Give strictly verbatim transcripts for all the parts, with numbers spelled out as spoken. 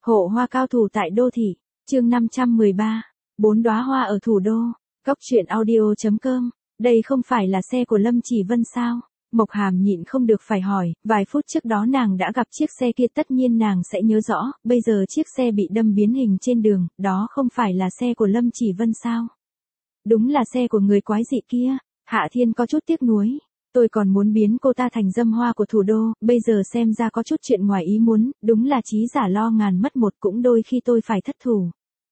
Hộ hoa cao thủ tại đô thị, chương năm trăm mười ba, bốn đóa hoa ở thủ đô, Cốc truyện audio chấm com, đây không phải là xe của Lâm Chỉ Vân sao? Mộc Hàm nhịn không được phải hỏi, vài phút trước đó nàng đã gặp chiếc xe kia tất nhiên nàng sẽ nhớ rõ, bây giờ chiếc xe bị đâm biến hình trên đường, đó không phải là xe của Lâm Chỉ Vân sao? Đúng là xe của người quái dị kia, Hạ Thiên có chút tiếc nuối. Tôi còn muốn biến cô ta thành dâm hoa của thủ đô, bây giờ xem ra có chút chuyện ngoài ý muốn, đúng là trí giả lo ngàn mất một cũng đôi khi tôi phải thất thủ.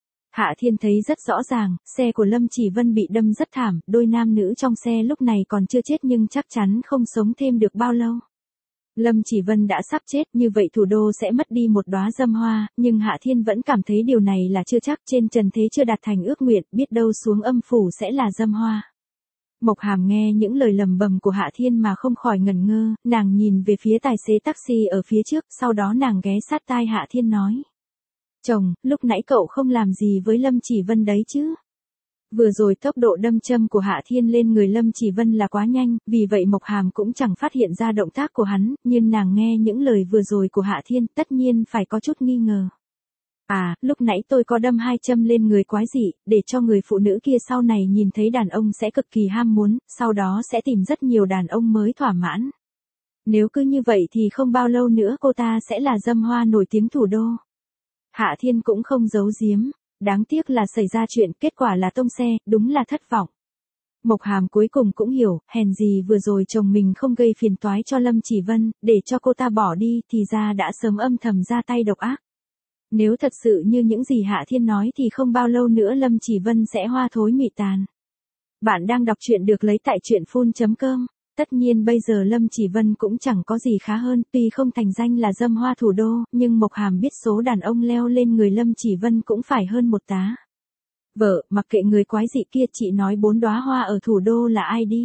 Hạ Thiên thấy rất rõ ràng, xe của Lâm Chỉ Vân bị đâm rất thảm, đôi nam nữ trong xe lúc này còn chưa chết nhưng chắc chắn không sống thêm được bao lâu. Lâm Chỉ Vân đã sắp chết, như vậy thủ đô sẽ mất đi một đóa dâm hoa, nhưng Hạ Thiên vẫn cảm thấy điều này là chưa chắc, trên trần thế chưa đạt thành ước nguyện, biết đâu xuống âm phủ sẽ là dâm hoa. Mộc Hàm nghe những lời lầm bầm của Hạ Thiên mà không khỏi ngẩn ngơ, nàng nhìn về phía tài xế taxi ở phía trước, sau đó nàng ghé sát tai Hạ Thiên nói. Chồng, lúc nãy cậu không làm gì với Lâm Chỉ Vân đấy chứ? Vừa rồi tốc độ đâm châm của Hạ Thiên lên người Lâm Chỉ Vân là quá nhanh, vì vậy Mộc Hàm cũng chẳng phát hiện ra động tác của hắn, nhưng nàng nghe những lời vừa rồi của Hạ Thiên tất nhiên phải có chút nghi ngờ. À, lúc nãy tôi có đâm hai châm lên người quái dị, để cho người phụ nữ kia sau này nhìn thấy đàn ông sẽ cực kỳ ham muốn, sau đó sẽ tìm rất nhiều đàn ông mới thỏa mãn. Nếu cứ như vậy thì không bao lâu nữa cô ta sẽ là dâm hoa nổi tiếng thủ đô. Hạ Thiên cũng không giấu giếm, đáng tiếc là xảy ra chuyện, kết quả là tông xe, đúng là thất vọng. Mộc Hàm cuối cùng cũng hiểu, hèn gì vừa rồi chồng mình không gây phiền toái cho Lâm Chỉ Vân, để cho cô ta bỏ đi thì ra đã sớm âm thầm ra tay độc ác. Nếu thật sự như những gì Hạ Thiên nói thì không bao lâu nữa Lâm Chỉ Vân sẽ hoa thối mị tàn. Bạn đang đọc truyện được lấy tại truyện phun chấm com. Tất nhiên bây giờ Lâm Chỉ Vân cũng chẳng có gì khá hơn, tuy không thành danh là dâm hoa thủ đô, nhưng Mộc Hàm biết số đàn ông leo lên người Lâm Chỉ Vân cũng phải hơn một tá. Vợ, mặc kệ người quái dị kia, chị nói bốn đóa hoa ở thủ đô là ai đi.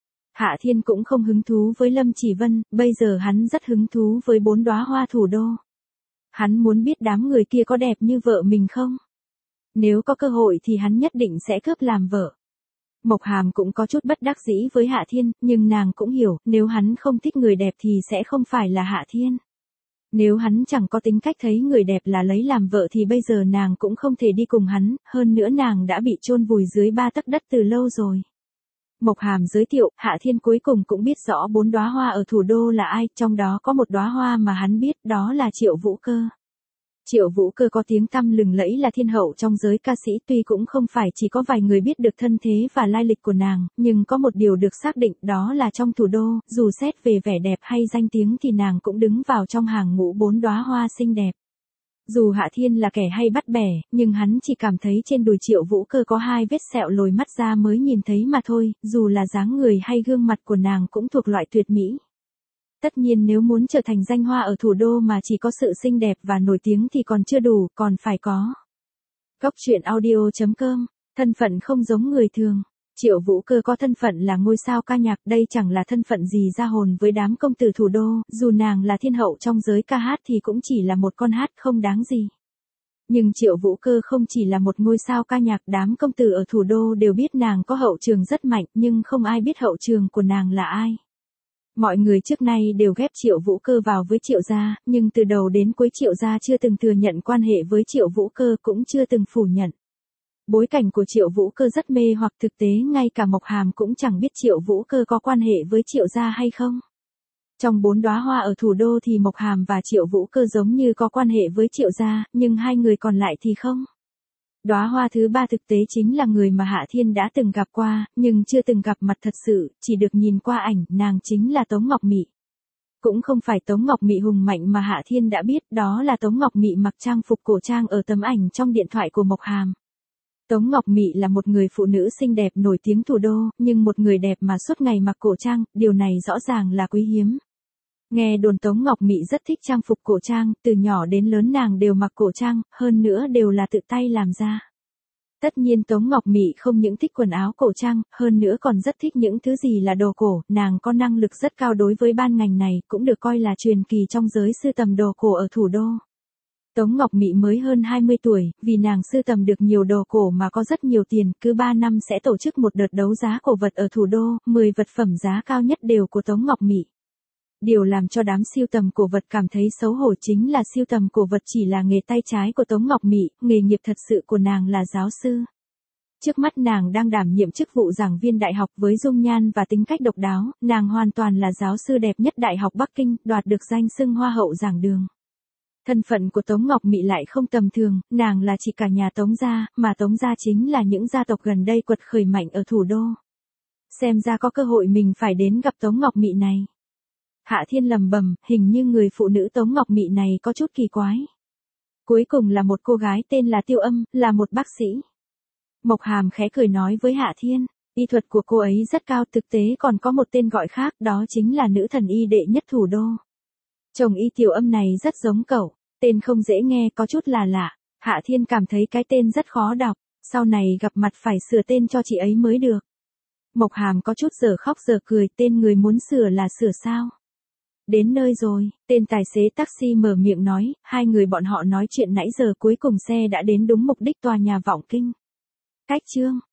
Hạ Thiên cũng không hứng thú với Lâm Chỉ Vân, bây giờ hắn rất hứng thú với bốn đóa hoa thủ đô. Hắn muốn biết đám người kia có đẹp như vợ mình không? Nếu có cơ hội thì hắn nhất định sẽ cướp làm vợ. Mộc Hàm cũng có chút bất đắc dĩ với Hạ Thiên, nhưng nàng cũng hiểu, nếu hắn không thích người đẹp thì sẽ không phải là Hạ Thiên. Nếu hắn chẳng có tính cách thấy người đẹp là lấy làm vợ thì bây giờ nàng cũng không thể đi cùng hắn, hơn nữa nàng đã bị chôn vùi dưới ba tấc đất từ lâu rồi. Mộc Hàm giới thiệu, Hạ Thiên cuối cùng cũng biết rõ bốn đóa hoa ở thủ đô là ai, trong đó có một đóa hoa mà hắn biết, đó là Triệu Vũ Cơ. Triệu Vũ Cơ có tiếng tăm lừng lẫy là thiên hậu trong giới ca sĩ, tuy cũng không phải chỉ có vài người biết được thân thế và lai lịch của nàng, nhưng có một điều được xác định, đó là trong thủ đô, dù xét về vẻ đẹp hay danh tiếng thì nàng cũng đứng vào trong hàng ngũ bốn đóa hoa xinh đẹp. Dù Hạ Thiên là kẻ hay bắt bẻ, nhưng hắn chỉ cảm thấy trên đùi Triệu Vũ Cơ có hai vết sẹo lồi mắt ra mới nhìn thấy mà thôi, dù là dáng người hay gương mặt của nàng cũng thuộc loại tuyệt mỹ. Tất nhiên nếu muốn trở thành danh hoa ở thủ đô mà chỉ có sự xinh đẹp và nổi tiếng thì còn chưa đủ, còn phải có. Cốc truyện audio chấm com, thân phận không giống người thường. Triệu Vũ Cơ có thân phận là ngôi sao ca nhạc, đây chẳng là thân phận gì ra hồn với đám công tử thủ đô, dù nàng là thiên hậu trong giới ca hát thì cũng chỉ là một con hát không đáng gì. Nhưng Triệu Vũ Cơ không chỉ là một ngôi sao ca nhạc, đám công tử ở thủ đô đều biết nàng có hậu trường rất mạnh, nhưng không ai biết hậu trường của nàng là ai. Mọi người trước nay đều ghép Triệu Vũ Cơ vào với Triệu gia, nhưng từ đầu đến cuối Triệu gia chưa từng thừa nhận quan hệ với Triệu Vũ Cơ, cũng chưa từng phủ nhận. Bối cảnh của Triệu Vũ Cơ rất mê hoặc, thực tế ngay cả Mộc Hàm cũng chẳng biết Triệu Vũ Cơ có quan hệ với Triệu gia hay không. Trong bốn đóa hoa ở thủ đô thì Mộc Hàm và Triệu Vũ Cơ giống như có quan hệ với Triệu gia, nhưng hai người còn lại thì không. Đóa hoa thứ ba thực tế chính là người mà Hạ Thiên đã từng gặp qua, nhưng chưa từng gặp mặt thật sự, chỉ được nhìn qua ảnh, nàng chính là Tống Ngọc Mị. Cũng không phải Tống Ngọc Mị hùng mạnh mà Hạ Thiên đã biết, đó là Tống Ngọc Mị mặc trang phục cổ trang ở tấm ảnh trong điện thoại của Mộc Hàm. Tống Ngọc Mị là một người phụ nữ xinh đẹp nổi tiếng thủ đô, nhưng một người đẹp mà suốt ngày mặc cổ trang, điều này rõ ràng là quý hiếm. Nghe đồn Tống Ngọc Mị rất thích trang phục cổ trang, từ nhỏ đến lớn nàng đều mặc cổ trang, hơn nữa đều là tự tay làm ra. Tất nhiên Tống Ngọc Mị không những thích quần áo cổ trang, hơn nữa còn rất thích những thứ gì là đồ cổ, nàng có năng lực rất cao đối với ban ngành này, cũng được coi là truyền kỳ trong giới sưu tầm đồ cổ ở thủ đô. Tống Ngọc Mị mới hơn hai mươi tuổi, vì nàng sưu tầm được nhiều đồ cổ mà có rất nhiều tiền, cứ ba năm sẽ tổ chức một đợt đấu giá cổ vật ở thủ đô, mười vật phẩm giá cao nhất đều của Tống Ngọc Mị. Điều làm cho đám sưu tầm cổ vật cảm thấy xấu hổ chính là sưu tầm cổ vật chỉ là nghề tay trái của Tống Ngọc Mị, nghề nghiệp thật sự của nàng là giáo sư. Trước mắt nàng đang đảm nhiệm chức vụ giảng viên đại học với dung nhan và tính cách độc đáo, nàng hoàn toàn là giáo sư đẹp nhất Đại học Bắc Kinh, đoạt được danh xưng Hoa hậu giảng đường. Thân phận của Tống Ngọc Mị lại không tầm thường, nàng là chị cả nhà Tống gia, mà Tống gia chính là những gia tộc gần đây quật khởi mạnh ở thủ đô. Xem ra có cơ hội mình phải đến gặp Tống Ngọc Mị này. Hạ Thiên lầm bầm, hình như người phụ nữ Tống Ngọc Mị này có chút kỳ quái. Cuối cùng là một cô gái tên là Tiêu Âm, là một bác sĩ. Mộc Hàm khẽ cười nói với Hạ Thiên, y thuật của cô ấy rất cao, thực tế còn có một tên gọi khác, đó chính là nữ thần y đệ nhất thủ đô. Chồng y Tiểu Âm này rất giống cậu, tên không dễ nghe, có chút là lạ. Hạ Thiên cảm thấy cái tên rất khó đọc, sau này gặp mặt phải sửa tên cho chị ấy mới được. Mộc Hàm có chút giờ khóc giờ cười, tên người muốn sửa là sửa sao? Đến nơi rồi, tên tài xế taxi mở miệng nói, hai người bọn họ nói chuyện nãy giờ cuối cùng xe đã đến đúng mục đích tòa nhà Vọng Kinh. Cách chương